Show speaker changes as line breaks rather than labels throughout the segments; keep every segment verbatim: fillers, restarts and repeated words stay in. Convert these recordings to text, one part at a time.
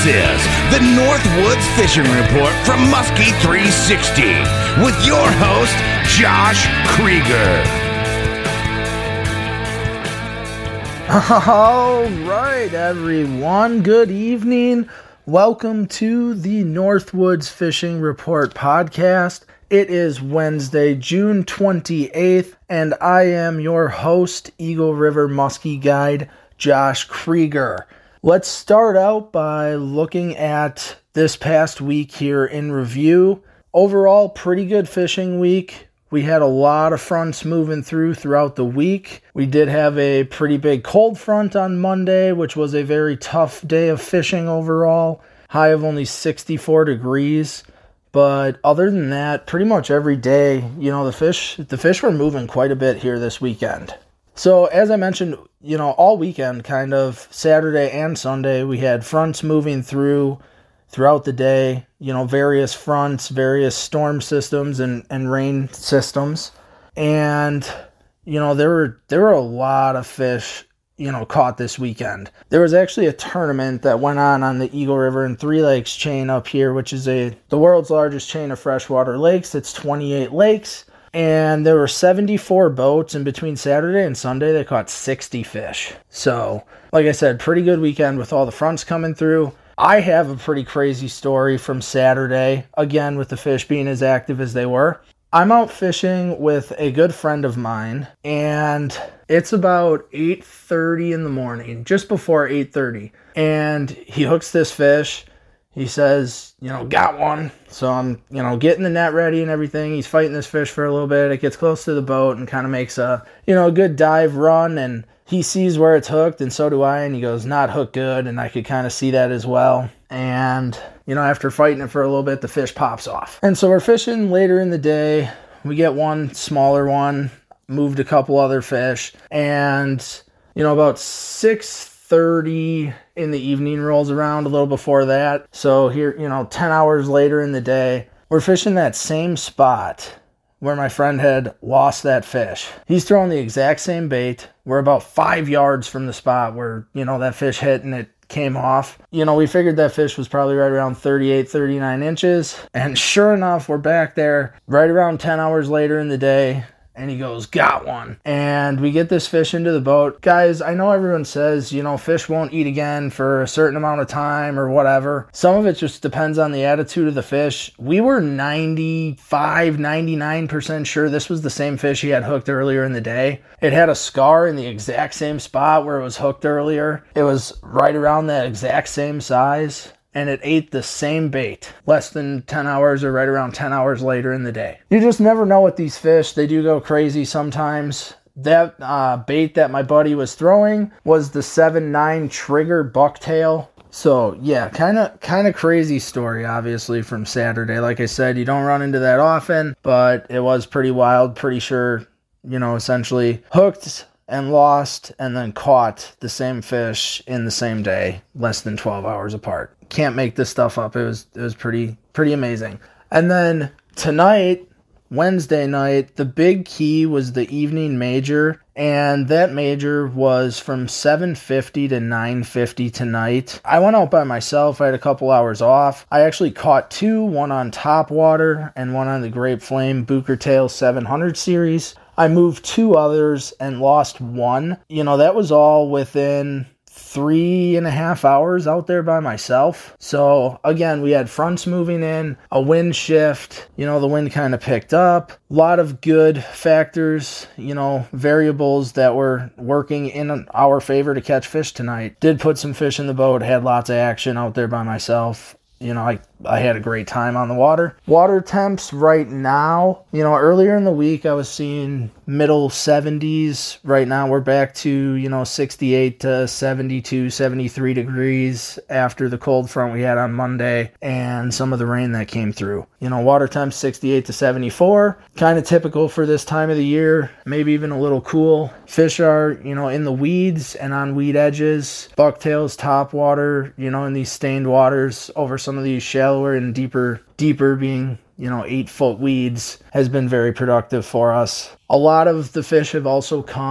is the Northwoods Fishing Report from Muskie three sixty with your host, Josh Krieger.
All right, everyone. Good evening. Welcome to the Northwoods Fishing Report podcast. It is Wednesday, June twenty-eighth, and I am your host, Eagle River Muskie Guide, Josh Krieger. Let's start out by looking at this past week here in review. Overall, pretty good fishing week. We had a lot of fronts moving through throughout the week. We did have a pretty big cold front on Monday, which was a very tough day of fishing overall. High of only sixty-four degrees. But other than that, pretty much every day, you know, the fish, the fish were moving quite a bit here this weekend. So as I mentioned, you know, all weekend, kind of Saturday and Sunday, we had fronts moving through throughout the day, you know, various fronts, various storm systems and, and rain systems. And, you know, there were, there were a lot of fish, you know, caught this weekend. There was actually a tournament that went on on the Eagle River and Three Lakes chain up here, which is a the world's largest chain of freshwater lakes. It's twenty-eight lakes, and there were seventy-four boats, and between Saturday and Sunday, they caught sixty fish. So, like I said, pretty good weekend with all the fronts coming through. I have a pretty crazy story from Saturday, again, with the fish being as active as they were. I'm out fishing with a good friend of mine, and it's about eight thirty in the morning, just before eight thirty, and he hooks this fish. He says, you know, got one. So I'm, you know, getting the net ready and everything. He's fighting this fish for a little bit. It gets close to the boat and kind of makes a, you know, a good dive run, and he sees where it's hooked, and so do I, and he goes, not hooked good, and I could kind of see that as well. And, you know, after fighting it for a little bit, the fish pops off. And so we're fishing later in the day. We get one smaller one, moved a couple other fish, and, you know, about six thirty in the evening rolls around, a little before that. So here, you know, ten hours later in the day, we're fishing that same spot where my friend had lost that fish. He's throwing the exact same bait. We're about five yards from the spot where, you know, that fish hit and it came off. You know, we figured that fish was probably right around thirty-eight, thirty-nine inches. And sure enough, we're back there right around ten hours later in the day. And he goes, got one. And we get this fish into the boat. Guys, I know everyone says, you know, fish won't eat again for a certain amount of time or whatever. Some of it just depends on the attitude of the fish. We were ninety-five, ninety-nine percent sure this was the same fish he had hooked earlier in the day. It had a scar in the exact same spot where it was hooked earlier. It was right around that exact same size. And it ate the same bait less than ten hours or right around ten hours later in the day. You just never know with these fish. They do go crazy sometimes. That uh, bait that my buddy was throwing was the seven nine trigger bucktail. So yeah, kind of kind of crazy story, obviously, from Saturday. Like I said, you don't run into that often, but it was pretty wild. Pretty sure, you know, essentially hooked and lost and then caught the same fish in the same day, less than twelve hours apart. Can't make this stuff up. It was it was pretty pretty amazing. And then tonight, Wednesday night, the big key was the evening major, and that major was from seven fifty to nine fifty tonight. I went out by myself. I had a couple hours off. I actually caught two, one on top water and one on the Grape Flame Booker Tail seven hundred series. I moved two others and lost one. You know, that was all within three and a half hours out there by myself. So again, we had fronts moving in, a wind shift, you know, the wind kind of picked up, a lot of good factors, you know, variables that were working in our favor to catch fish tonight. Did put some fish in the boat, had lots of action out there by myself. You know, I, I had a great time on the water. Water temps right now, you know, earlier in the week I was seeing middle seventies. Right now we're back to, you know, sixty-eight to seventy-two, seventy-three degrees after the cold front we had on Monday and some of the rain that came through. You know, water temps sixty-eight to seventy-four, kind of typical for this time of the year, maybe even a little cool. Fish are, you know, in the weeds and on weed edges. Bucktails top water, you know, in these stained waters over some of these shallower and deeper, deeper being, you know, eight foot weeds has been very productive for us. A lot of the fish have also come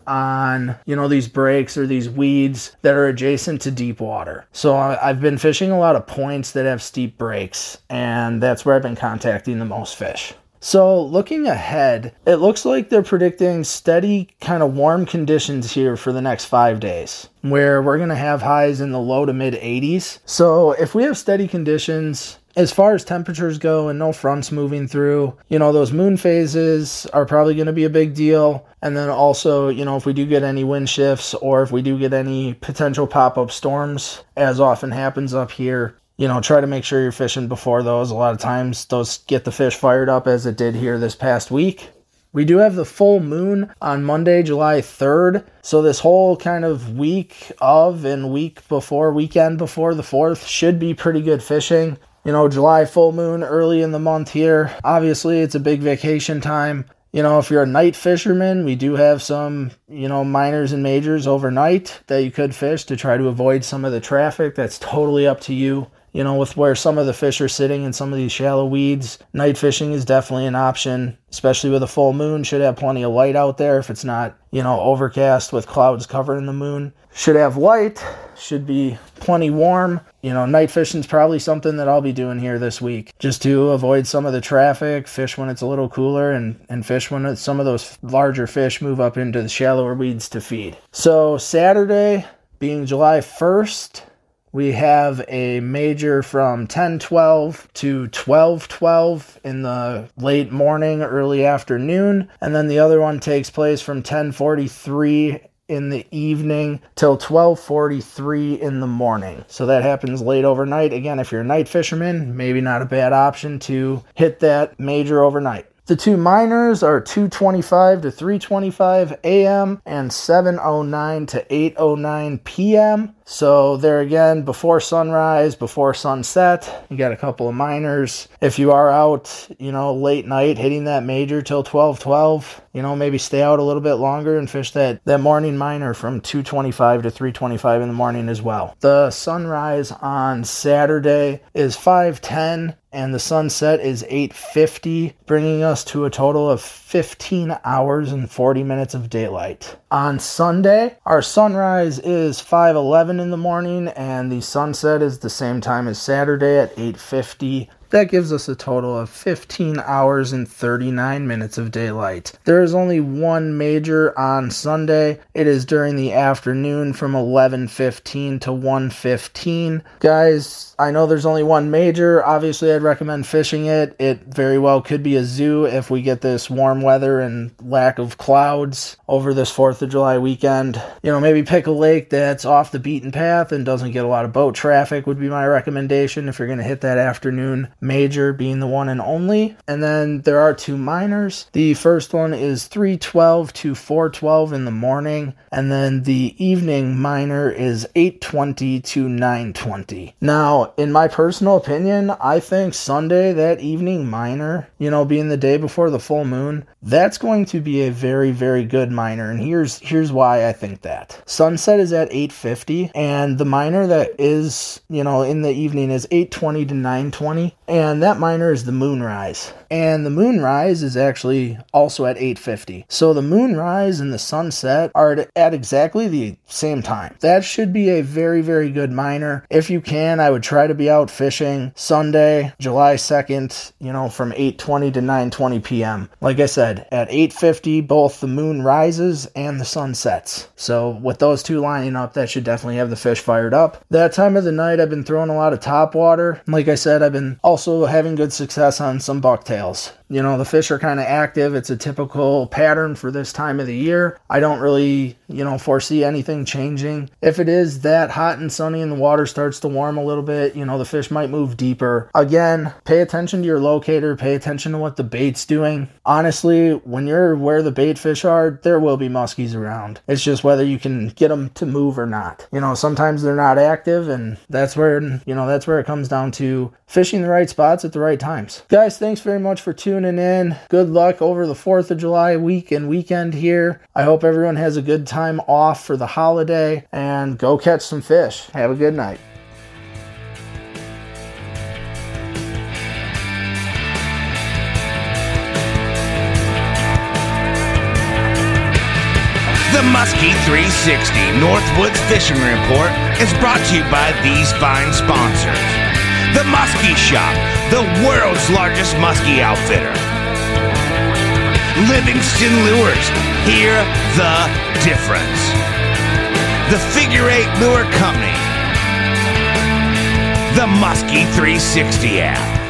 on, you know, these breaks or these weeds that are adjacent to deep water. So I've been fishing a lot of points that have steep breaks, and that's where I've been contacting the most fish. So looking ahead, it looks like they're predicting steady kind of warm conditions here for the next five days, where we're going to have highs in the low to mid eighties. So if we have steady conditions, as far as temperatures go and no fronts moving through, you know, those moon phases are probably going to be a big deal. And then also, you know, if we do get any wind shifts or if we do get any potential pop-up storms, as often happens up here, you know, try to make sure you're fishing before those. A lot of times those get the fish fired up, as it did here this past week. We do have the full moon on Monday, July third. So this whole kind of week of and week before, weekend before the fourth should be pretty good fishing. You know, July full moon early in the month here. Obviously, it's a big vacation time. You know, if you're a night fisherman, we do have some, you know, minors and majors overnight that you could fish to try to avoid some of the traffic. That's totally up to you. You know, with where some of the fish are sitting in some of these shallow weeds, night fishing is definitely an option, especially with a full moon. Should have plenty of light out there if it's not, you know, overcast with clouds covering the moon. Should have light, should be plenty warm. You know, night fishing is probably something that I'll be doing here this week, just to avoid some of the traffic, fish when it's a little cooler, and, and fish when some of those larger fish move up into the shallower weeds to feed. So Saturday, being July first, we have a major from ten twelve to twelve twelve in the late morning, early afternoon. And then the other one takes place from ten forty-three in the evening till twelve forty-three in the morning. So that happens late overnight. Again, if you're a night fisherman, maybe not a bad option to hit that major overnight. The two minors are two twenty-five to three twenty-five a.m. and seven oh nine to eight oh nine p.m. So there again, before sunrise, before sunset, you got a couple of minors. If you are out, you know, late night hitting that major till twelve twelve, you know, maybe stay out a little bit longer and fish that, that morning minor from two twenty-five to three twenty-five in the morning as well. The sunrise on Saturday is five ten and the sunset is eight fifty, bringing us to a total of fifteen hours and forty minutes of daylight. On Sunday, our sunrise is five eleven in the morning, and the sunset is the same time as Saturday at eight fifty. That gives us a total of fifteen hours and thirty-nine minutes of daylight. There is only one major on Sunday. It is during the afternoon from eleven fifteen to one fifteen. Guys, I know there's only one major. Obviously, I'd recommend fishing it. It very well could be a zoo if we get this warm weather and lack of clouds over this fourth of July weekend. You know, maybe pick a lake that's off the beaten path and doesn't get a lot of boat traffic would be my recommendation if you're going to hit that afternoon major, being the one and only. And then there are two minors. The first one is three twelve to four twelve in the morning, and then the evening minor is eight twenty to nine twenty. Now, in my personal opinion, I think Sunday, that evening minor, you know, being the day before the full moon, that's going to be a very, very good minor. And here's here's why I think that. Sunset is at eight fifty, and the minor that is, you know, in the evening is eight twenty to nine twenty. And that minor is the moonrise. And the moonrise is actually also at eight fifty. So the moonrise and the sunset are at exactly the same time. That should be a very, very good minor. If you can, I would try to be out fishing Sunday, July second, you know, from eight twenty to nine twenty p.m. Like I said, at eight fifty, both the moon rises and the sun sets. So with those two lining up, that should definitely have the fish fired up. That time of the night, I've been throwing a lot of top water. Like I said, I've been also having good success on some bucktails. You know, the fish are kind of active. It's a typical pattern for this time of the year. I don't really, you know, foresee anything changing. If it is that hot and sunny and the water starts to warm a little bit, you know, the fish might move deeper. Again, pay attention to your locator. Pay attention to what the bait's doing. Honestly, when you're where the bait fish are, there will be muskies around. It's just whether you can get them to move or not. You know, sometimes they're not active, and that's where, you know, that's where it comes down to fishing the right spots at the right times. Guys, thanks very much for tuning in. Good luck over the fourth of July week and weekend here. I hope everyone has a good time off for the holiday, and go catch some fish. Have a good night.
The Muskie three sixty Northwoods Fishing Report is brought to you by these fine sponsors. The Muskie Shop, the world's largest muskie outfitter. Livingston Lures, hear the difference. The Figure Eight Lure Company. The Muskie three sixty app.